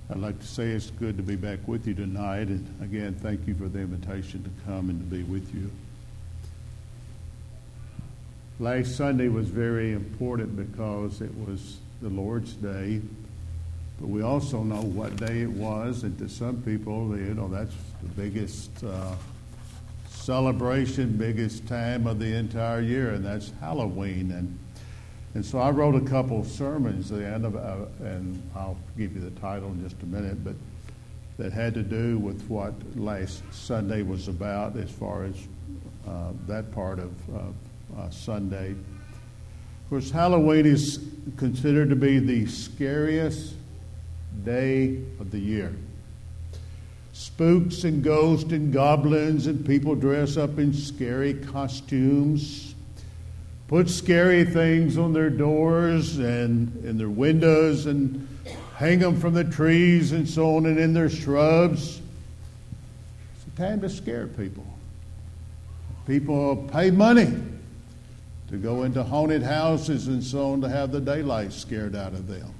I'd like to say it's good to be back with you tonight. And again, thank you for the invitation to come and to be with you. Last Sunday was very important because it was the Lord's Day. But we also know what day it was. And to some people, that's the biggest celebration, biggest time of the entire year. And that's Halloween. And so I wrote a couple of sermons, and I'll give you the title in just a minute, but that had to do with what last Sunday was about as far as that part of Sunday. Of course, Halloween is considered to be the scariest day of the year. Spooks and ghosts and goblins and people dress up in scary costumes, put scary things on their doors and in their windows and hang them from the trees and so on and in their shrubs. It's a time to scare people. People pay money to go into haunted houses and so on to have the daylight scared out of them.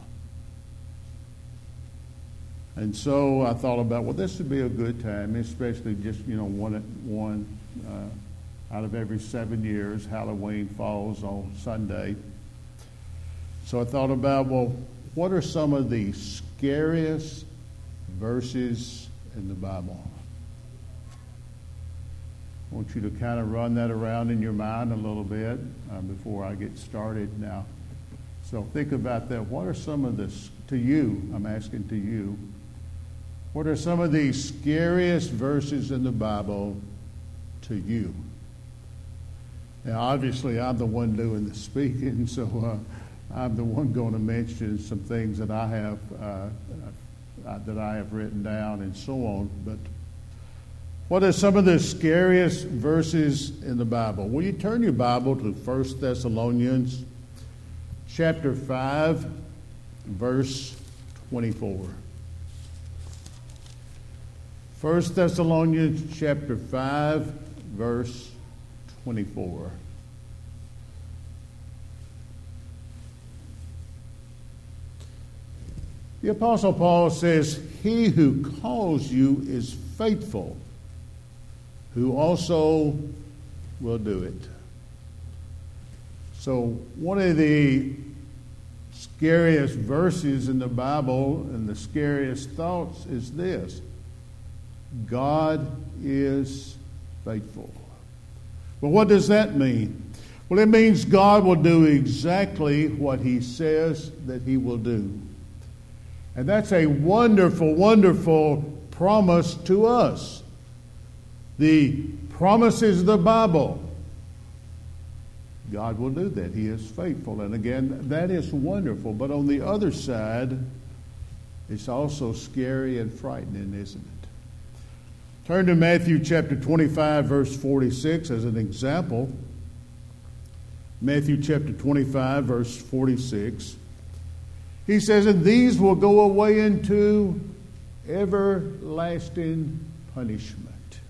And so I thought about, this would be a good time, especially just, one out of every 7 years, Halloween falls on Sunday. So I thought about, what are some of the scariest verses in the Bible? I want you to kind of run that around in your mind a little bit before I get started now. So think about that. What are some of I'm asking to you, what are some of the scariest verses in the Bible to you? Now, obviously, I'm the one doing the speaking, so I'm the one going to mention some things that I have written down and so on. But what are some of the scariest verses in the Bible? Will you turn your Bible to 1 Thessalonians chapter 5, verse 24. 1 Thessalonians chapter 5, verse 24. The Apostle Paul says, "He who calls you is faithful, who also will do it." So one of the scariest verses in the Bible and the scariest thoughts is this: God is faithful. Well, what does that mean? Well, it means God will do exactly what He says that He will do. And that's a wonderful, wonderful promise to us. The promises of the Bible, God will do that. He is faithful. And again, that is wonderful. But on the other side, it's also scary and frightening, isn't it? Turn to Matthew chapter 25, verse 46 as an example. Matthew chapter 25, verse 46. He says, "And these will go away into everlasting punishment."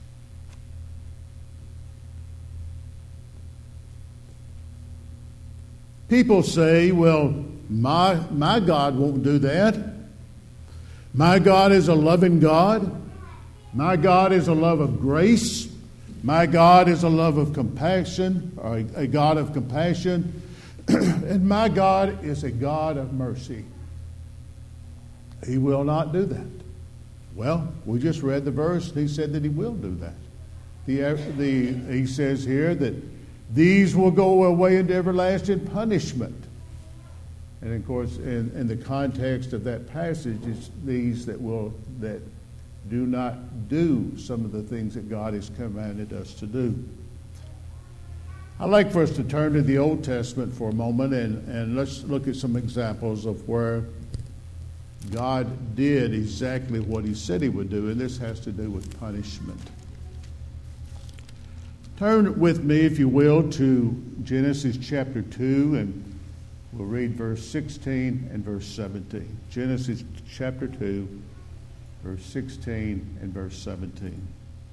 People say, my God won't do that. My God is a loving God. My God is a love of grace. My God is a love of compassion, or a God of compassion. And my God is a God of mercy. He will not do that. Well, we just read the verse. He said that He will do that. He says here that these will go away into everlasting punishment. And of course, in the context of that passage, it's these that do not do some of the things that God has commanded us to do. I'd like for us to turn to the Old Testament for a moment and let's look at some examples of where God did exactly what He said He would do, and this has to do with punishment. Turn with me, if you will, to Genesis chapter 2, and we'll read verse 16 and verse 17. Genesis chapter 2, verse 16 and verse 17.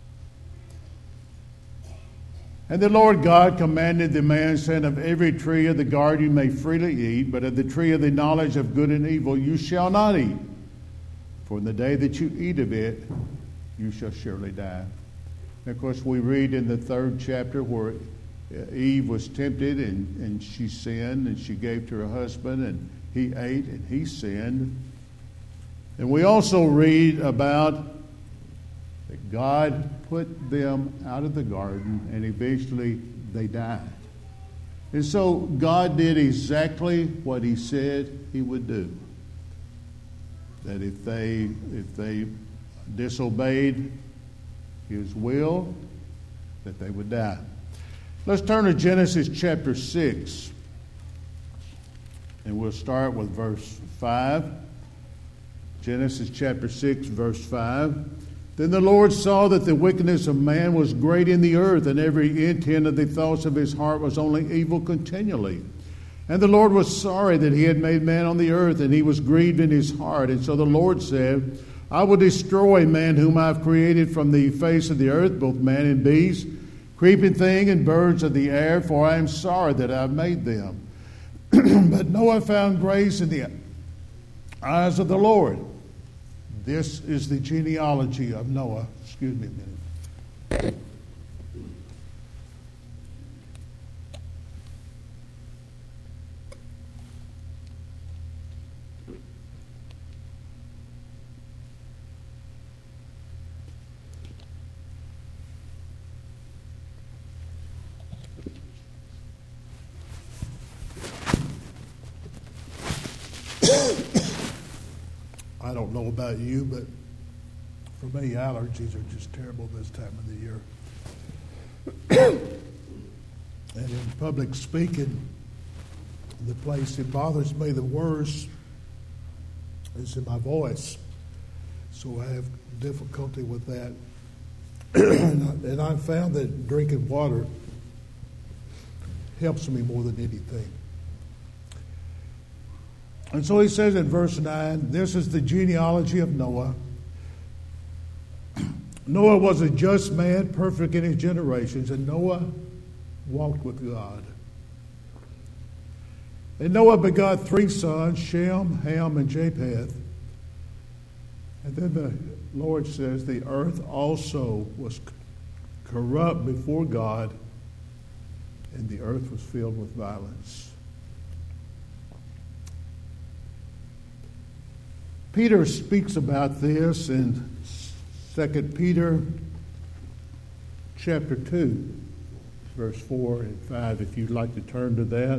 "And the Lord God commanded the man, saying, Of every tree of the garden you may freely eat, but of the tree of the knowledge of good and evil you shall not eat. for in the day that you eat of it, you shall surely die. And of course, we read in the 3rd chapter where Eve was tempted and she sinned, and she gave to her husband, and he ate and he sinned. And we also read about that God put them out of the garden, and eventually they died. And so God did exactly what he said he would do. That if they disobeyed his will, that they would die. Let's turn to Genesis chapter 6. And we'll start with verse 5. Genesis chapter 6, verse 5. Then the Lord saw that the wickedness of man was great in the earth, and every intent of the thoughts of his heart was only evil continually. And the Lord was sorry that he had made man on the earth, and he was grieved in his heart. And so the Lord said, I will destroy man whom I have created from the face of the earth, both man and beast, creeping thing and birds of the air, for I am sorry that I have made them. But Noah found grace in the eyes of the Lord. This is the genealogy of Noah. Excuse me a minute. I don't know about you, but for me, allergies are just terrible this time of the year. And in public speaking, the place that bothers me the worst is in my voice. So I have difficulty with that. And I found that drinking water helps me more than anything. And so he says in verse 9, this is the genealogy of Noah. Noah was a just man, perfect in his generations, and Noah walked with God. And Noah begot 3 sons, Shem, Ham, and Japheth. And then the Lord says the earth also was corrupt before God, and the earth was filled with violence. Peter speaks about this in 2 Peter chapter 2, verse 4 and 5, if you'd like to turn to that.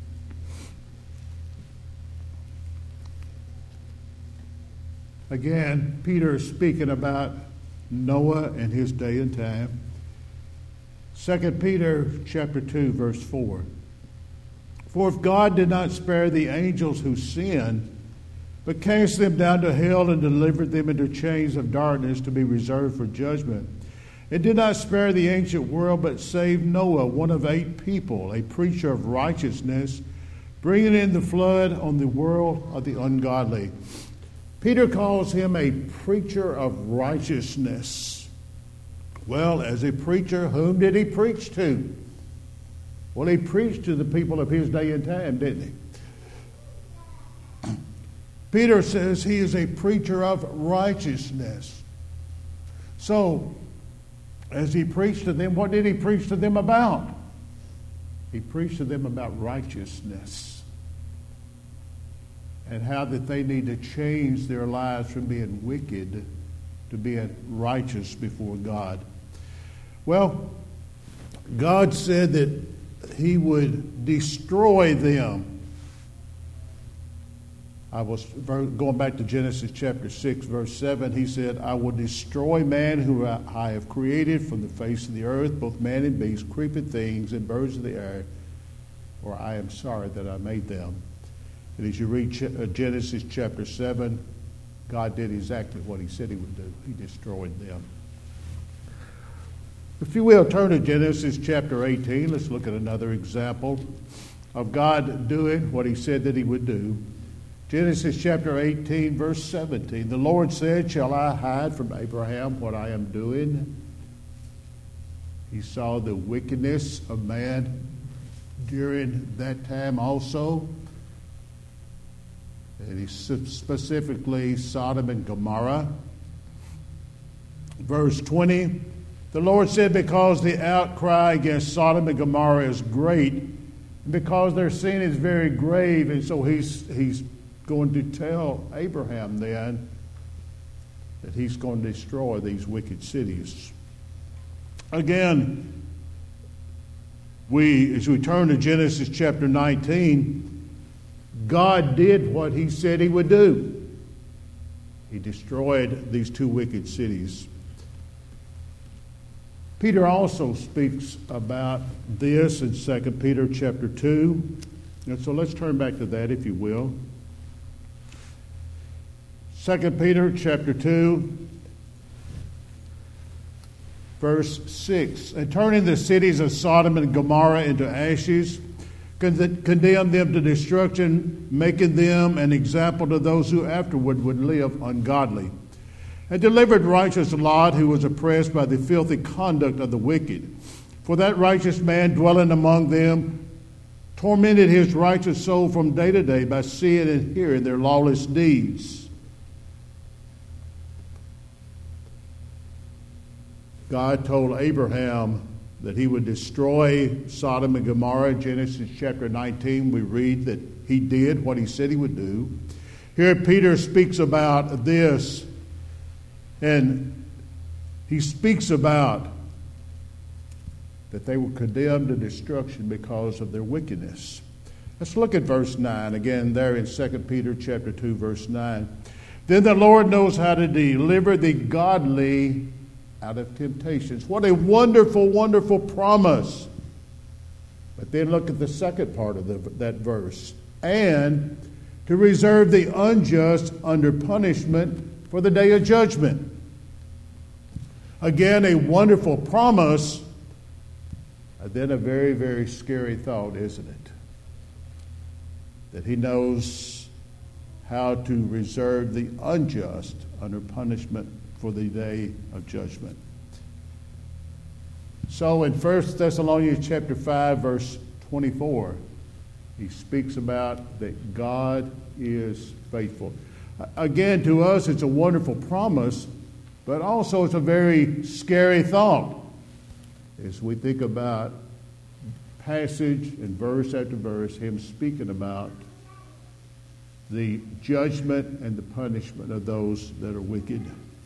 Again, Peter is speaking about Noah and his day and time. 2 Peter chapter 2, verse 4. For if God did not spare the angels who sinned, but cast them down to hell and delivered them into chains of darkness to be reserved for judgment. It did not spare the ancient world, but saved Noah, one of 8 people, a preacher of righteousness, bringing in the flood on the world of the ungodly. Peter calls him a preacher of righteousness. Well, as a preacher, whom did he preach to? Well, he preached to the people of his day and time, didn't he? Peter says he is a preacher of righteousness. So, as he preached to them, what did he preach to them about? He preached to them about righteousness and how that they need to change their lives from being wicked to being righteous before God. Well, God said that he would destroy them. I was going back to Genesis chapter 6, verse 7. He said, I will destroy man who I have created from the face of the earth, both man and beast, creeping things, and birds of the air, for I am sorry that I made them. And as you read Genesis chapter 7, God did exactly what he said he would do. He destroyed them. If you will, turn to Genesis chapter 18. Let's look at another example of God doing what he said that he would do. Genesis chapter 18, verse 17. The Lord said, shall I hide from Abraham what I am doing? He saw the wickedness of man during that time also. and he specifically Sodom and Gomorrah. Verse 20, the Lord said, because the outcry against Sodom and Gomorrah is great, and because their sin is very grave, and so he's going to tell Abraham then that he's going to destroy these wicked cities. Again, as we turn to Genesis chapter 19, God did what he said he would do. He destroyed these two wicked cities. Peter also speaks about this in 2 Peter chapter 2. And so let's turn back to that, if you will. 2 Peter chapter 2, verse 6. And turning the cities of Sodom and Gomorrah into ashes, condemned them to destruction, making them an example to those who afterward would live ungodly. And delivered righteous Lot, who was oppressed by the filthy conduct of the wicked. For that righteous man dwelling among them tormented his righteous soul from day to day by seeing and hearing their lawless deeds. God told Abraham that he would destroy Sodom and Gomorrah. Genesis chapter 19, we read that he did what he said he would do. Here Peter speaks about this, and he speaks about that they were condemned to destruction because of their wickedness. Let's look at verse 9 again there in 2 Peter chapter 2, verse 9. Then the Lord knows how to deliver the godly out of temptations. What a wonderful, wonderful promise. But then look at the second part of that verse. And to reserve the unjust under punishment for the day of judgment. Again, a wonderful promise, and then a very, very scary thought, isn't it? That he knows how to reserve the unjust under punishment for the day of judgment. So in 1 Thessalonians chapter 5, verse 24, he speaks about that God is faithful. Again, to us, it's a wonderful promise, but also it's a very scary thought as we think about passage and verse after verse, him speaking about the judgment and the punishment of those that are wicked.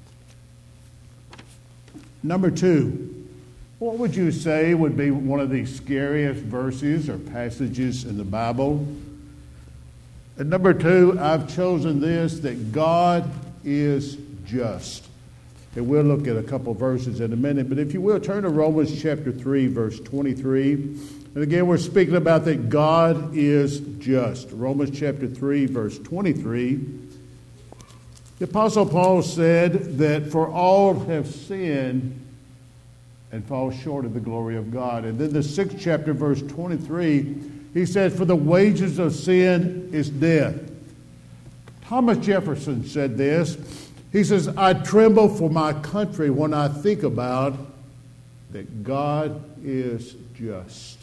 Number 2, what would you say would be one of the scariest verses or passages in the Bible? And number 2, I've chosen this, that God is just. And we'll look at a couple verses in a minute, but if you will, turn to Romans chapter 3, verse 23. And again, we're speaking about that God is just. Romans chapter 3, verse 23. The Apostle Paul said that for all have sinned and fall short of the glory of God. And then the 6th chapter, verse 23, he said, for the wages of sin is death. Thomas Jefferson said this. He says, I tremble for my country when I think about that God is just.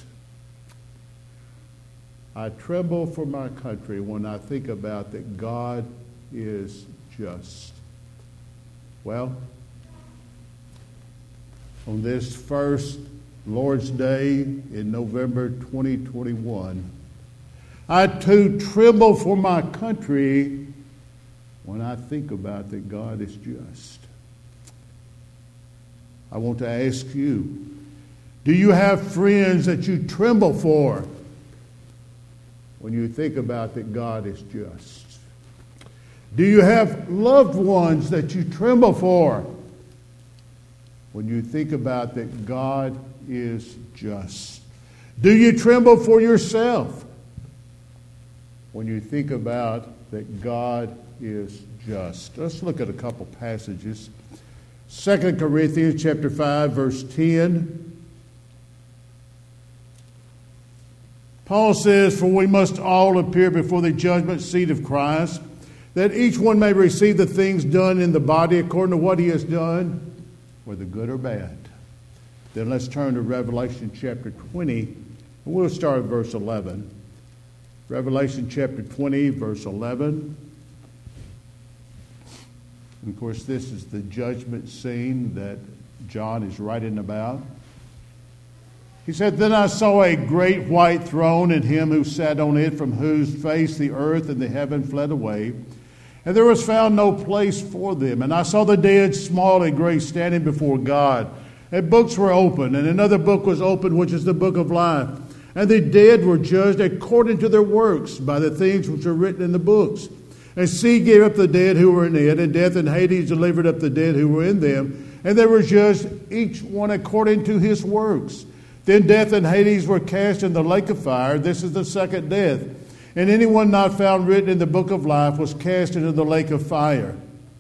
I tremble for my country when I think about that God is just. Well, on this first Lord's Day in November 2021, I too tremble for my country when I think about that God is just. I want to ask you, do you have friends that you tremble for when you think about that God is just? Do you have loved ones that you tremble for when you think about that God is just? Do you tremble for yourself when you think about that God is just? Let's look at a couple passages. 2 Corinthians chapter 5, verse 10. Paul says, for we must all appear before the judgment seat of Christ, that each one may receive the things done in the body according to what he has done, whether good or bad. Then let's turn to Revelation chapter 20, and we'll start at verse 11. Revelation chapter 20, verse 11. And of course, this is the judgment scene that John is writing about. He said, "Then I saw a great white throne and him who sat on it, from whose face the earth and the heaven fled away. And there was found no place for them. And I saw the dead, small and great, standing before God. And books were opened, and another book was opened, which is the book of life. And the dead were judged according to their works by the things which are written in the books. And sea gave up the dead who were in it, and death and Hades delivered up the dead who were in them. And they were judged each one according to his works. Then death and Hades were cast in the lake of fire. This is the second death. And anyone not found written in the book of life was cast into the lake of fire."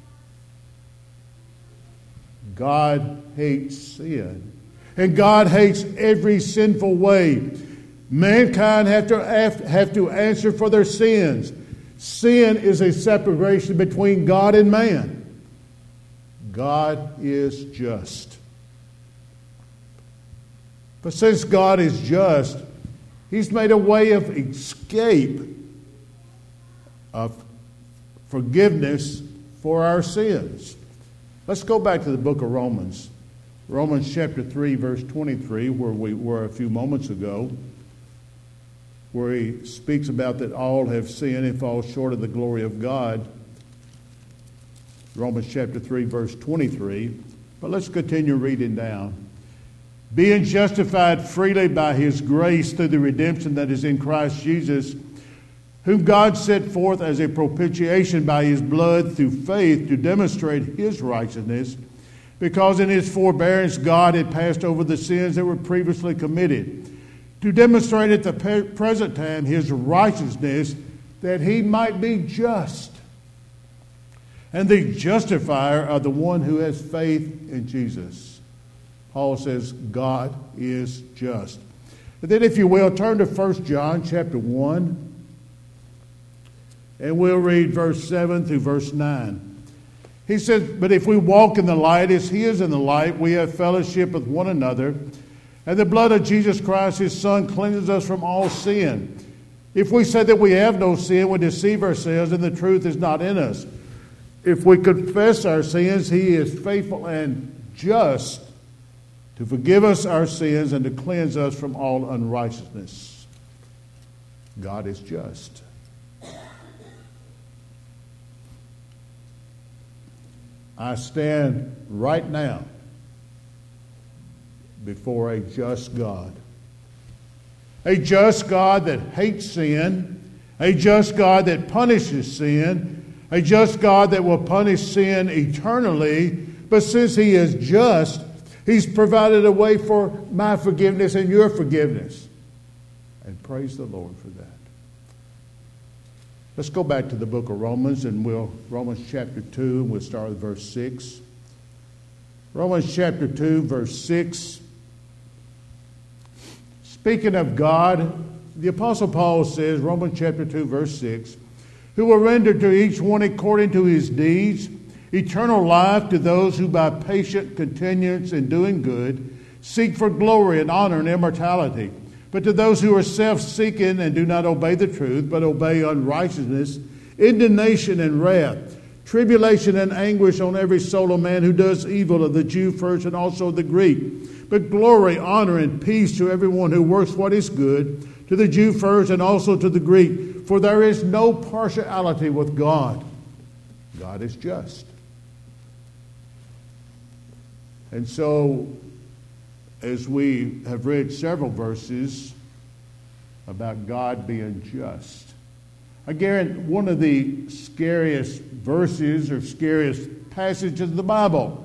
God hates sin. And God hates every sinful way. Mankind have to answer for their sins. Sin is a separation between God and man. God is just. But since God is just, He's made a way of escape, of forgiveness for our sins. Let's go back to the book of Romans. Romans chapter 3, verse 23, where we were a few moments ago, where he speaks about that all have sinned and fall short of the glory of God. Romans chapter 3, verse 23. But let's continue reading down. "Being justified freely by His grace through the redemption that is in Christ Jesus, whom God set forth as a propitiation by His blood through faith to demonstrate His righteousness, because in His forbearance God had passed over the sins that were previously committed, to demonstrate at the present time His righteousness, that He might be just, and the justifier of the one who has faith in Jesus." Paul says God is just. And then if you will, turn to 1 John chapter 1, and we'll read verse 7 through verse 9. He says, "But if we walk in the light as He is in the light, we have fellowship with one another, and the blood of Jesus Christ, His Son, cleanses us from all sin. If we say that we have no sin, we deceive ourselves, and the truth is not in us. If we confess our sins, He is faithful and just to forgive us our sins and to cleanse us from all unrighteousness." God is just. I stand right now before a just God. A just God that hates sin, a just God that punishes sin, a just God that will punish sin eternally, but since He is just, He's provided a way for my forgiveness and your forgiveness. And praise the Lord for that. Let's go back to the book of Romans, and Romans chapter 2, and we'll start with verse 6. Romans chapter 2, verse 6. Speaking of God, the Apostle Paul says, Romans chapter 2, verse 6, "Who will render to each one according to his deeds eternal life to those who by patient continuance in doing good seek for glory and honor and immortality. But to those who are self-seeking and do not obey the truth, but obey unrighteousness, indignation and wrath, tribulation and anguish on every soul of man who does evil, of the Jew first and also the Greek. But glory, honor, and peace to everyone who works what is good, to the Jew first and also to the Greek. For there is no partiality with God. God is just." And so, as we have read several verses about God being just, again, one of the scariest verses or scariest passages of the Bible,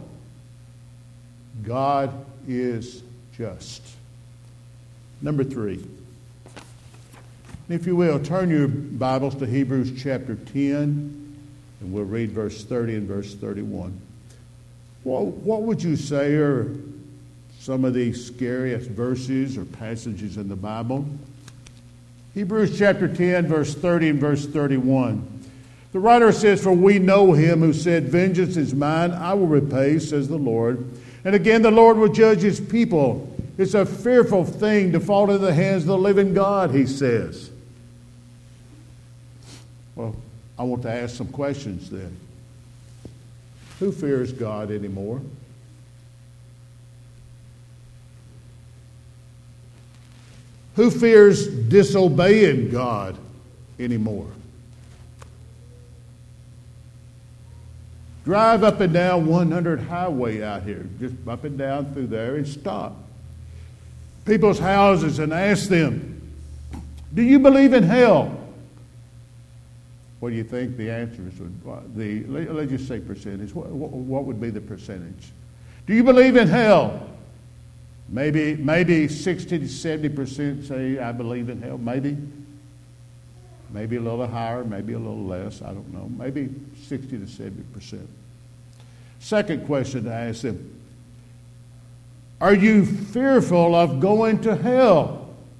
God is just. Number 3. If you will, turn your Bibles to Hebrews chapter 10, and we'll read verse 30 and verse 31. What would you say are some of the scariest verses or passages in the Bible? Hebrews chapter 10, verse 30 and verse 31. The writer says, "For we know Him who said, 'Vengeance is mine, I will repay,' says the Lord. And again, the Lord will judge His people. It's a fearful thing to fall into the hands of the living God," he says. Well, I want to ask some questions then. Who fears God anymore? Who fears disobeying God anymore? Drive up and down 100 highway out here, just up and down through there and stop people's houses and ask them, do you believe in hell? What do you think the answers would? Let's just say percentage. What would be the percentage? Do you believe in hell? Maybe 60 to 70% say I believe in hell. Maybe a little higher, maybe a little less. I don't know. Maybe 60 to 70%. Second question to ask them: are you fearful of going to hell?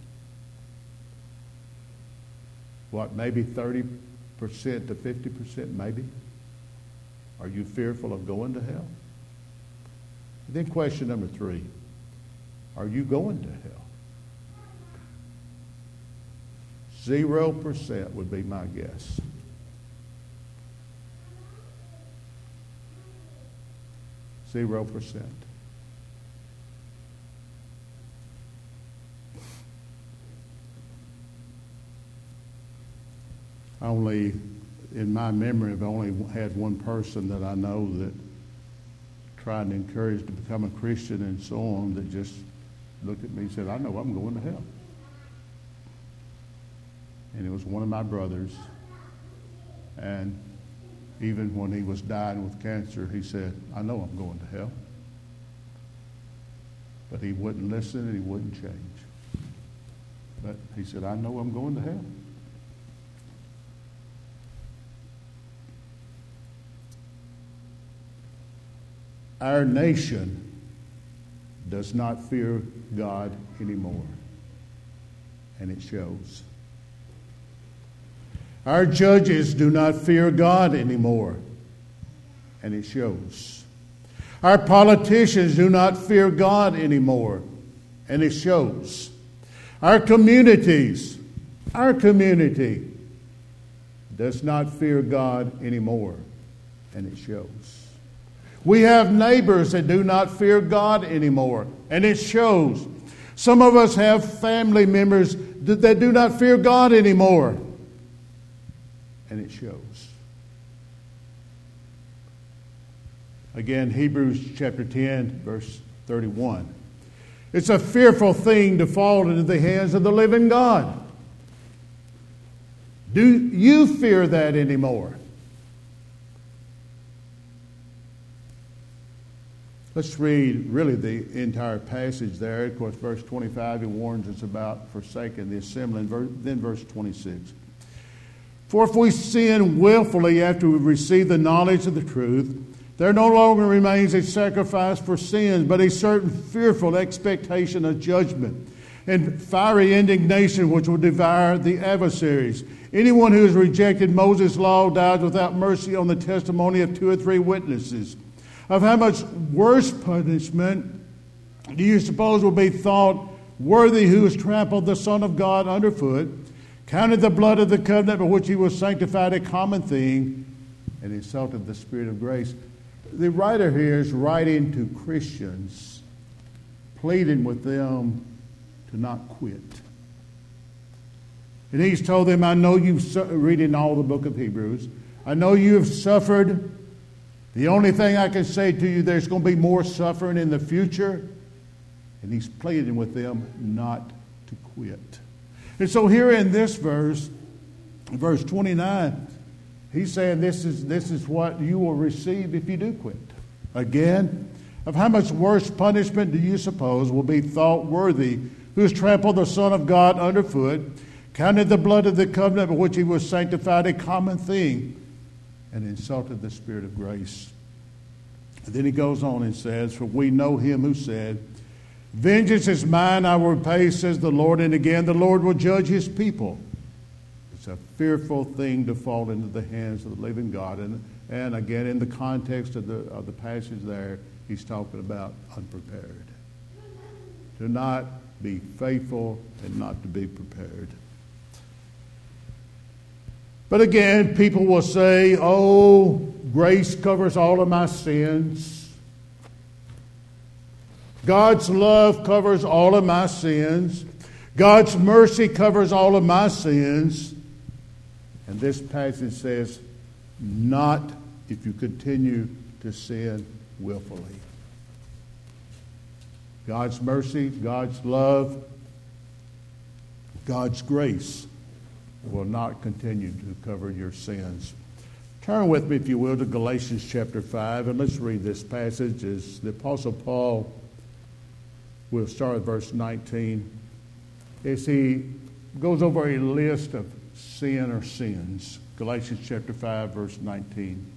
What? Maybe 30% to 50%. Maybe. Are you fearful of going to hell? And then question number 3. Are you going to hell? 0% would be my guess. %. Only, in my memory, I've only had one person that I know that tried to encourage to become a Christian and so on, that just looked at me and said, I know I'm going to hell. And it was one of my brothers. And even when he was dying with cancer, he said, I know I'm going to hell. But he wouldn't listen and he wouldn't change. But he said, I know I'm going to hell. Our nation does not fear God anymore, and it shows. Our judges do not fear God anymore, and it shows. Our politicians do not fear God anymore, and it shows. Our community does not fear God anymore, and it shows. We have neighbors that do not fear God anymore, and it shows. Some of us have family members that do not fear God anymore, and it shows. Again, Hebrews chapter 10, verse 31. It's a fearful thing to fall into the hands of the living God. Do you fear that anymore? Let's read really the entire passage there. Of course, verse 25, he warns us about forsaking the assembly. Then verse 26. For if we sin willfully after we receive the knowledge of the truth, there no longer remains a sacrifice for sins, but a certain fearful expectation of judgment and fiery indignation which will devour the adversaries. Anyone who has rejected Moses' law dies without mercy on the testimony of 2 or 3 witnesses. Of how much worse punishment do you suppose will be thought worthy who has trampled the Son of God underfoot, counted the blood of the covenant by which he was sanctified a common thing, and insulted the Spirit of grace? The writer here is writing to Christians, pleading with them to not quit. And he's told them, I know you've, reading all the book of Hebrews, I know you have suffered. The only thing I can say to you, there's going to be more suffering in the future. And he's pleading with them not to quit. And so here in this verse, verse 29, he's saying this is what you will receive if you do quit. Again, of how much worse punishment do you suppose will be thought worthy who has trampled the Son of God underfoot, counted the blood of the covenant by which he was sanctified a common thing, and insulted the Spirit of grace? And then he goes on and says, for we know him who said, vengeance is mine, I will repay, says the Lord. And again, the Lord will judge his people. It's a fearful thing to fall into the hands of the living God. And again, in the context of the passage there, he's talking about unprepared. To not be faithful and not to be prepared. But again, people will say, oh, grace covers all of my sins. God's love covers all of my sins. God's mercy covers all of my sins. And this passage says, not if you continue to sin willfully. God's mercy, God's love, God's grace will not continue to cover your sins. Turn with me, if you will, to Galatians chapter 5, and let's read this passage as the Apostle Paul will start at verse 19. As he goes over a list of sin or sins. Galatians chapter 5, verse 19.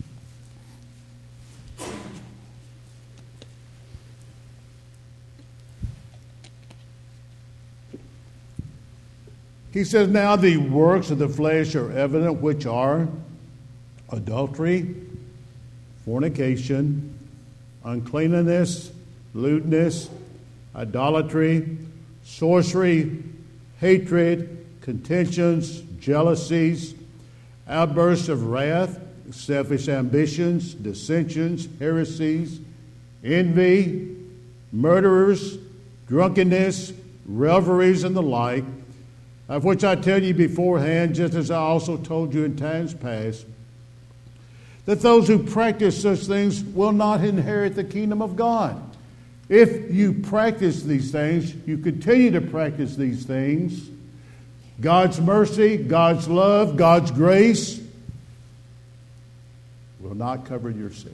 He says, now the works of the flesh are evident, which are adultery, fornication, uncleanness, lewdness, idolatry, sorcery, hatred, contentions, jealousies, outbursts of wrath, selfish ambitions, dissensions, heresies, envy, murderers, drunkenness, revelries, and the like, of which I tell you beforehand, just as I also told you in times past, that those who practice such things will not inherit the kingdom of God. If you practice these things, you continue to practice these things, God's mercy, God's love, God's grace will not cover your sins.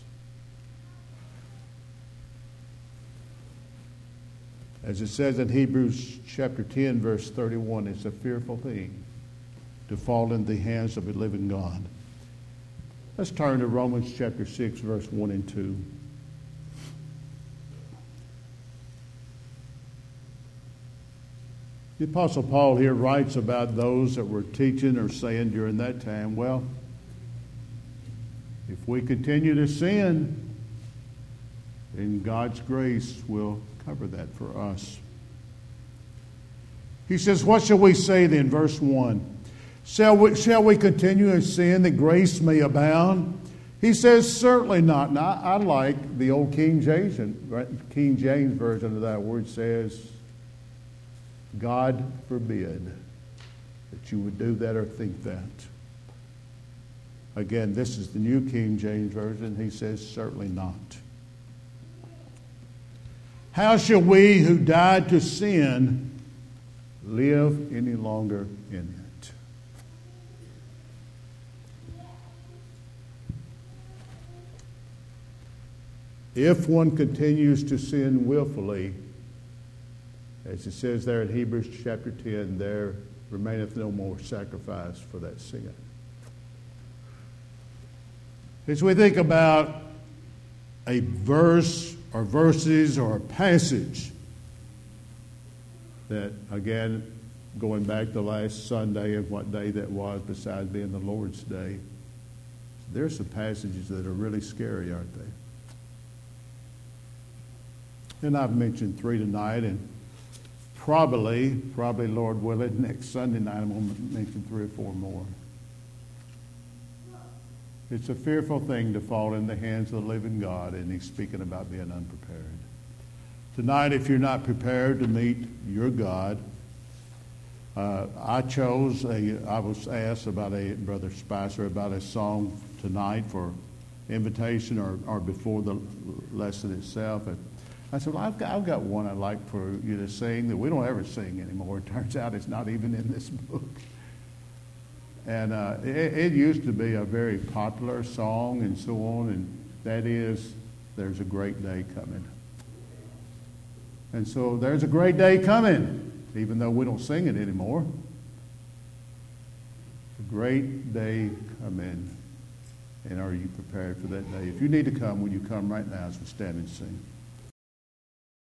As it says in Hebrews chapter 10, verse 31, it's a fearful thing to fall in the hands of a living God. Let's turn to Romans chapter 6, verse 1 and 2. The Apostle Paul here writes about those that were teaching or saying during that time, well, if we continue to sin, then God's grace will cover that for us. He says, what shall we say then? Verse 1. Shall we continue in sin that grace may abound? He says, certainly not. Now, I like the old King James version of that word says, God forbid that you would do that or think that. Again, this is the New King James Version. He says, certainly not. How shall we who died to sin live any longer in it? If one continues to sin willfully, as it says there in Hebrews chapter 10, there remaineth no more sacrifice for that sin. As we think about a verse or verses or a passage that, again, going back to last Sunday and what day that was besides being the Lord's Day, there's some passages that are really scary, aren't they? And I've mentioned 3 tonight, and probably, Lord willing, next Sunday night I'm going to mention 3 or 4 more. It's a fearful thing to fall in the hands of the living God, and he's speaking about being unprepared. Tonight, if you're not prepared to meet your God, I was asked about Brother Spicer about a song tonight for invitation or before the lesson itself. And I said, well, I've got one I'd like for you to sing that we don't ever sing anymore. It turns out it's not even in this book. And it used to be a very popular song and so on, and that is, there's a great day coming. And so there's a great day coming, even though we don't sing it anymore. A great day coming. And are you prepared for that day? If you need to come, will you come right now as we stand and sing?